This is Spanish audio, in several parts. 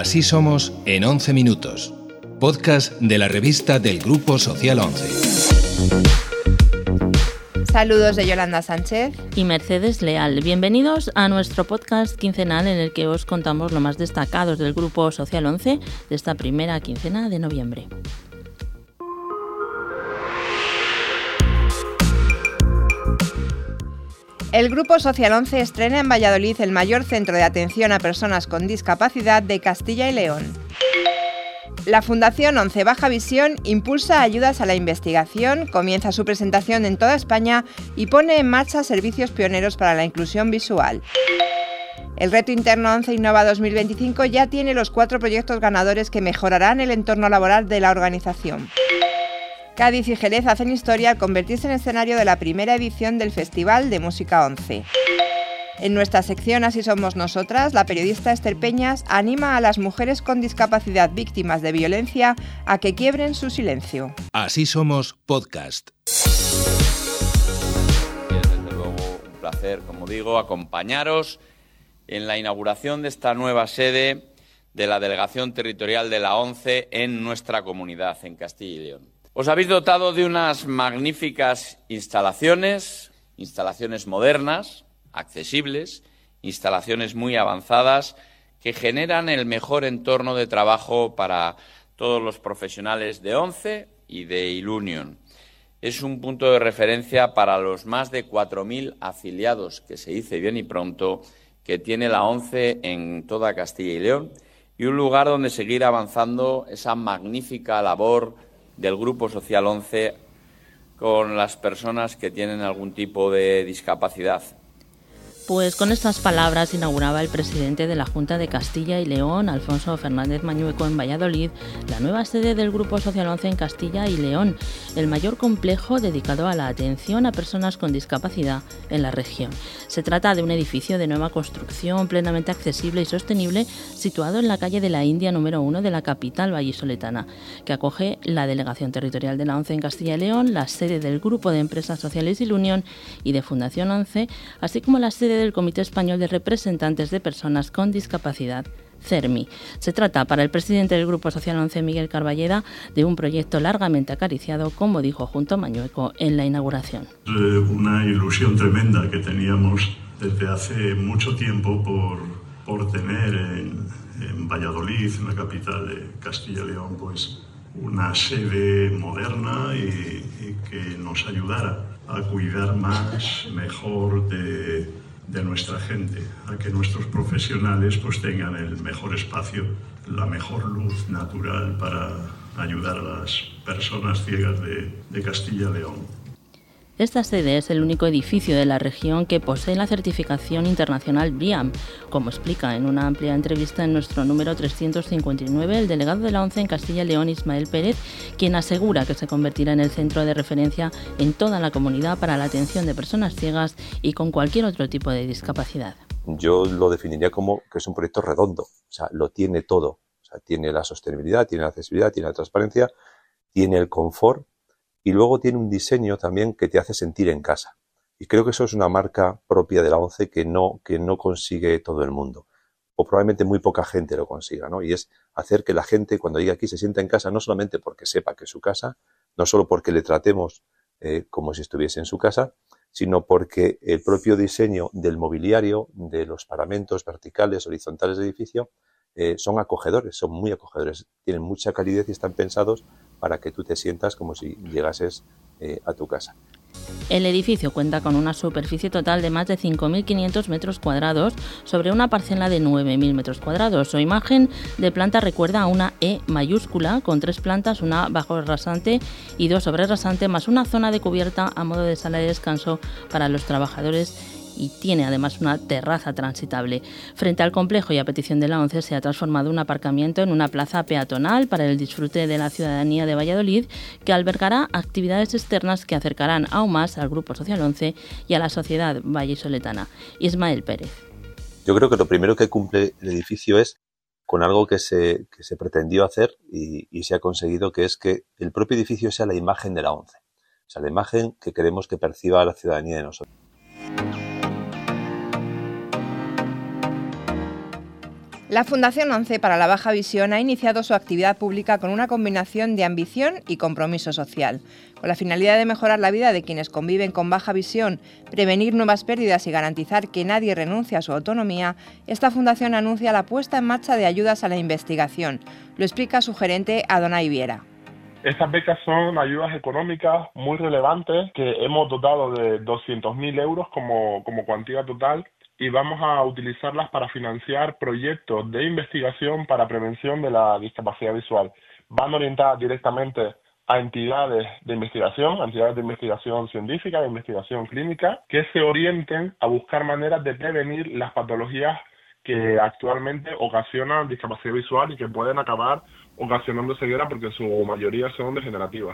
Así somos en 11 minutos. Podcast de la revista del Grupo Social 11. Saludos de Yolanda Sánchez y Mercedes Leal. Bienvenidos a nuestro podcast quincenal en el que os contamos lo más destacados del Grupo Social 11 de esta primera quincena de noviembre. El Grupo Social 11 estrena en Valladolid el mayor centro de atención a personas con discapacidad de Castilla y León. La Fundación 11 Baja Visión impulsa ayudas a la investigación, comienza su presentación en toda España y pone en marcha servicios pioneros para la inclusión visual. El Reto Interno 11 Innova 2025 ya tiene los 4 proyectos ganadores que mejorarán el entorno laboral de la organización. Cádiz y Jerez hacen historia al convertirse en escenario de la primera edición del Festival de Música 11. En nuestra sección Así somos nosotras, la periodista Esther Peñas anima a las mujeres con discapacidad víctimas de violencia a que quiebren su silencio. Así somos podcast. Desde luego un placer, como digo, acompañaros en la inauguración de esta nueva sede de la Delegación Territorial de la ONCE en nuestra comunidad, en Castilla y León. Os habéis dotado de unas magníficas instalaciones modernas, accesibles, instalaciones muy avanzadas que generan el mejor entorno de trabajo para todos los profesionales de ONCE y de Ilunion. Es un punto de referencia para los más de 4.000 afiliados, que se dice bien y pronto, que tiene la ONCE en toda Castilla y León, y un lugar donde seguir avanzando esa magnífica labor del Grupo Social 11 con las personas que tienen algún tipo de discapacidad. Pues con estas palabras inauguraba el presidente de la Junta de Castilla y León, Alfonso Fernández Mañueco, en Valladolid, la nueva sede del Grupo Social 11 en Castilla y León, el mayor complejo dedicado a la atención a personas con discapacidad en la región. Se trata de un edificio de nueva construcción, plenamente accesible y sostenible, situado en la calle de la India número 1 de la capital vallisoletana, que acoge la Delegación Territorial de la ONCE en Castilla y León, la sede del Grupo de Empresas Sociales Ilunion y de Fundación 11, así como la sede del Comité Español de Representantes de Personas con Discapacidad, CERMI. Se trata, para el presidente del Grupo Social 11, Miguel Carballeda, de un proyecto largamente acariciado, como dijo junto a Mañueco en la inauguración. Una ilusión tremenda que teníamos desde hace mucho tiempo por tener en Valladolid, en la capital de Castilla y León, pues una sede moderna y que nos ayudara a cuidar más, mejor de nuestra gente, a que nuestros profesionales pues tengan el mejor espacio, la mejor luz natural para ayudar a las personas ciegas de Castilla y León. Esta sede es el único edificio de la región que posee la certificación internacional BREEAM, como explica en una amplia entrevista en nuestro número 359 el delegado de la ONCE en Castilla y León, Ismael Pérez, quien asegura que se convertirá en el centro de referencia en toda la comunidad para la atención de personas ciegas y con cualquier otro tipo de discapacidad. Yo lo definiría como que es un proyecto redondo, o sea, lo tiene todo, o sea, tiene la sostenibilidad, tiene la accesibilidad, tiene la transparencia, tiene el confort. Y luego tiene un diseño también que te hace sentir en casa. Y creo que eso es una marca propia de la ONCE que no consigue todo el mundo. O probablemente muy poca gente lo consiga, ¿no? Y es hacer que la gente cuando llegue aquí se sienta en casa, no solamente porque sepa que es su casa, no solo porque le tratemos como si estuviese en su casa, sino porque el propio diseño del mobiliario, de los paramentos verticales, horizontales del edificio, son acogedores, son muy acogedores, tienen mucha calidez y están pensados para que tú te sientas como si llegases a tu casa. El edificio cuenta con una superficie total de más de 5.500 metros cuadrados sobre una parcela de 9.000 metros cuadrados. Su imagen de planta recuerda a una E mayúscula con 3 plantas, una bajo rasante y 2 sobre rasante, más una zona de cubierta a modo de sala de descanso para los trabajadores, y tiene además una terraza transitable. Frente al complejo y a petición de la ONCE se ha transformado un aparcamiento en una plaza peatonal para el disfrute de la ciudadanía de Valladolid, que albergará actividades externas que acercarán aún más al Grupo Social 11 y a la sociedad vallisoletana. Ismael Pérez. Yo creo que lo primero que cumple el edificio es con algo que se pretendió hacer y se ha conseguido, que es que el propio edificio sea la imagen de la ONCE. O sea, la imagen que queremos que perciba la ciudadanía de nosotros. La Fundación ONCE para la Baja Visión ha iniciado su actividad pública con una combinación de ambición y compromiso social. Con la finalidad de mejorar la vida de quienes conviven con baja visión, prevenir nuevas pérdidas y garantizar que nadie renuncie a su autonomía, esta fundación anuncia la puesta en marcha de ayudas a la investigación. Lo explica su gerente Adonai Viera. Estas becas son ayudas económicas muy relevantes que hemos dotado de 200.000 euros como cuantía total, y vamos a utilizarlas para financiar proyectos de investigación para prevención de la discapacidad visual. Van orientadas directamente a entidades de investigación científica, de investigación clínica, que se orienten a buscar maneras de prevenir las patologías que actualmente ocasionan discapacidad visual y que pueden acabar ocasionando ceguera porque en su mayoría son degenerativas.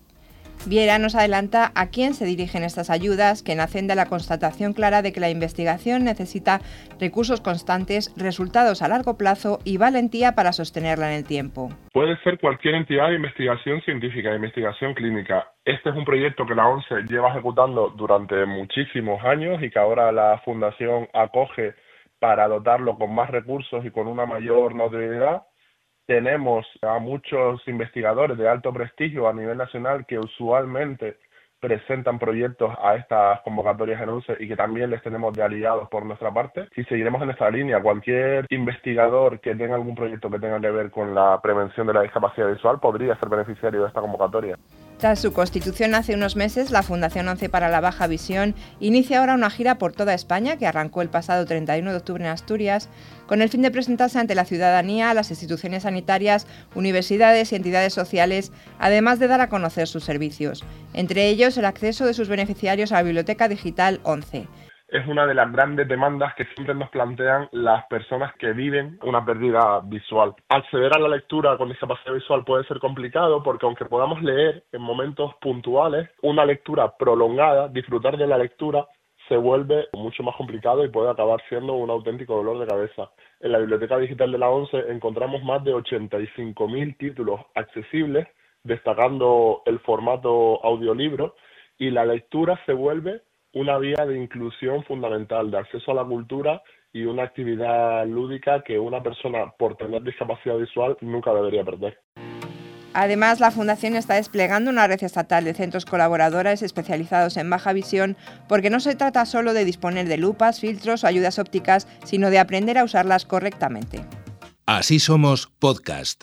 Viera nos adelanta a quién se dirigen estas ayudas, que nacen de la constatación clara de que la investigación necesita recursos constantes, resultados a largo plazo y valentía para sostenerla en el tiempo. Puede ser cualquier entidad de investigación científica, de investigación clínica. Este es un proyecto que la ONCE lleva ejecutando durante muchísimos años y que ahora la Fundación acoge para dotarlo con más recursos y con una mayor notoriedad. Tenemos a muchos investigadores de alto prestigio a nivel nacional que usualmente presentan proyectos a estas convocatorias en ONCE y que también les tenemos de aliados por nuestra parte. Si seguiremos en esta línea, cualquier investigador que tenga algún proyecto que tenga que ver con la prevención de la discapacidad visual podría ser beneficiario de esta convocatoria. Tras su constitución hace unos meses, la Fundación ONCE para la Baja Visión inicia ahora una gira por toda España, que arrancó el pasado 31 de octubre en Asturias, con el fin de presentarse ante la ciudadanía, las instituciones sanitarias, universidades y entidades sociales, además de dar a conocer sus servicios, entre ellos el acceso de sus beneficiarios a la Biblioteca Digital ONCE. Es una de las grandes demandas que siempre nos plantean las personas que viven una pérdida visual. Acceder a la lectura con discapacidad visual puede ser complicado porque aunque podamos leer en momentos puntuales, una lectura prolongada, disfrutar de la lectura, se vuelve mucho más complicado y puede acabar siendo un auténtico dolor de cabeza. En la Biblioteca Digital de la ONCE encontramos más de 85.000 títulos accesibles, destacando el formato audiolibro, y la lectura se vuelve una vía de inclusión fundamental, de acceso a la cultura y una actividad lúdica que una persona, por tener discapacidad visual, nunca debería perder. Además, la Fundación está desplegando una red estatal de centros colaboradores especializados en baja visión, porque no se trata solo de disponer de lupas, filtros o ayudas ópticas, sino de aprender a usarlas correctamente. Así somos podcast.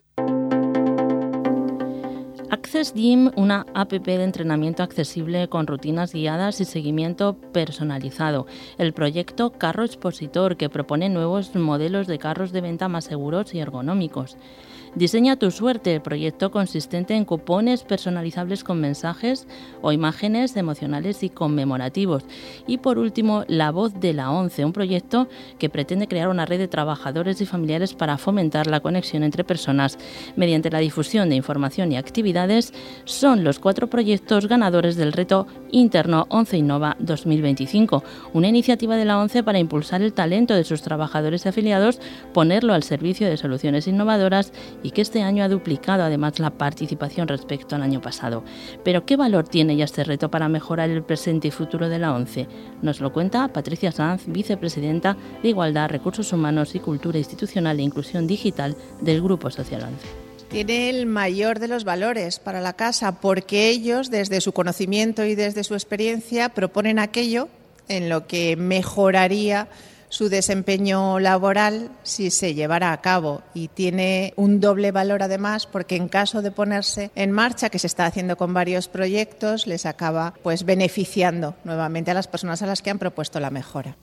Access Gym, una app de entrenamiento accesible con rutinas guiadas y seguimiento personalizado. El proyecto Carro Expositor, que propone nuevos modelos de carros de venta más seguros y ergonómicos. Diseña tu suerte, proyecto consistente en cupones personalizables con mensajes o imágenes emocionales y conmemorativos. Y por último, La Voz de la ONCE, un proyecto que pretende crear una red de trabajadores y familiares para fomentar la conexión entre personas mediante la difusión de información y actividades. Son los 4 proyectos ganadores del reto interno ONCE Innova 2025, una iniciativa de la ONCE para impulsar el talento de sus trabajadores y afiliados, ponerlo al servicio de soluciones innovadoras, y que este año ha duplicado además la participación respecto al año pasado. Pero ¿qué valor tiene ya este reto para mejorar el presente y futuro de la ONCE? Nos lo cuenta Patricia Sanz, vicepresidenta de Igualdad, Recursos Humanos y Cultura Institucional e Inclusión Digital del Grupo Social ONCE. Tiene el mayor de los valores para la casa, porque ellos, desde su conocimiento y desde su experiencia, proponen aquello en lo que mejoraría su desempeño laboral si se llevara a cabo, y tiene un doble valor además porque en caso de ponerse en marcha, que se está haciendo con varios proyectos, les acaba beneficiando nuevamente a las personas a las que han propuesto la mejora.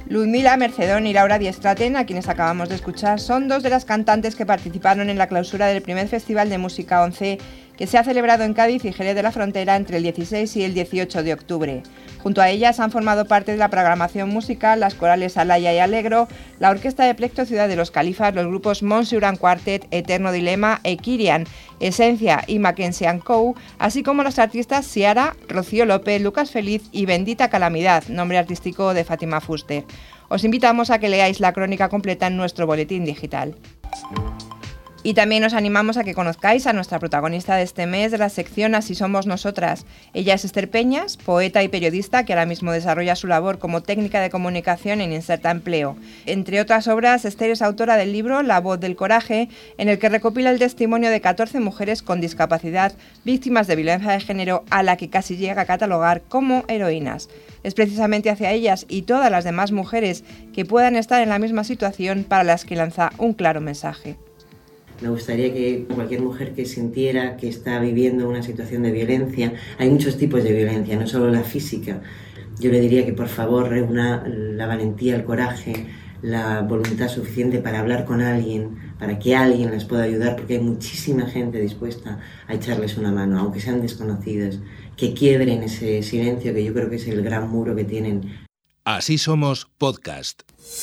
Ludmila Mercedón y Laura Diestraten, a quienes acabamos de escuchar, son dos de las cantantes que participaron en la clausura del primer Festival de Música 11, que se ha celebrado en Cádiz y Jerez de la Frontera entre el 16 y el 18 de octubre. Junto a ellas han formado parte de la programación musical las corales Alaya y Alegro, la Orquesta de Plecto Ciudad de los Califas, los grupos Montserrat Quartet, Eterno Dilema, Equirian, Esencia y Mackenzie & Co., así como los artistas Ciara, Rocío López, Lucas Feliz y Bendita Calamidad, nombre artístico de Fátima Fuster. Os invitamos a que leáis la crónica completa en nuestro boletín digital. Y también os animamos a que conozcáis a nuestra protagonista de este mes de la sección Así somos nosotras. Ella es Esther Peñas, poeta y periodista que ahora mismo desarrolla su labor como técnica de comunicación en Inserta Empleo. Entre otras obras, Esther es autora del libro La voz del coraje, en el que recopila el testimonio de 14 mujeres con discapacidad víctimas de violencia de género, a la que casi llega a catalogar como heroínas. Es precisamente hacia ellas y todas las demás mujeres que puedan estar en la misma situación para las que lanza un claro mensaje. Me gustaría que cualquier mujer que sintiera que está viviendo una situación de violencia, hay muchos tipos de violencia, no solo la física. Yo le diría que por favor reúna la valentía, el coraje, la voluntad suficiente para hablar con alguien, para que alguien les pueda ayudar, porque hay muchísima gente dispuesta a echarles una mano, aunque sean desconocidos, que quiebren ese silencio que yo creo que es el gran muro que tienen. Así somos podcast.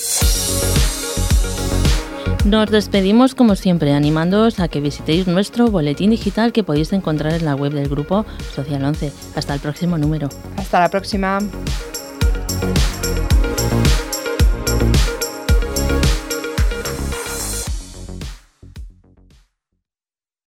Nos despedimos como siempre, animándoos a que visitéis nuestro boletín digital que podéis encontrar en la web del Grupo Social 11. Hasta el próximo número. Hasta la próxima.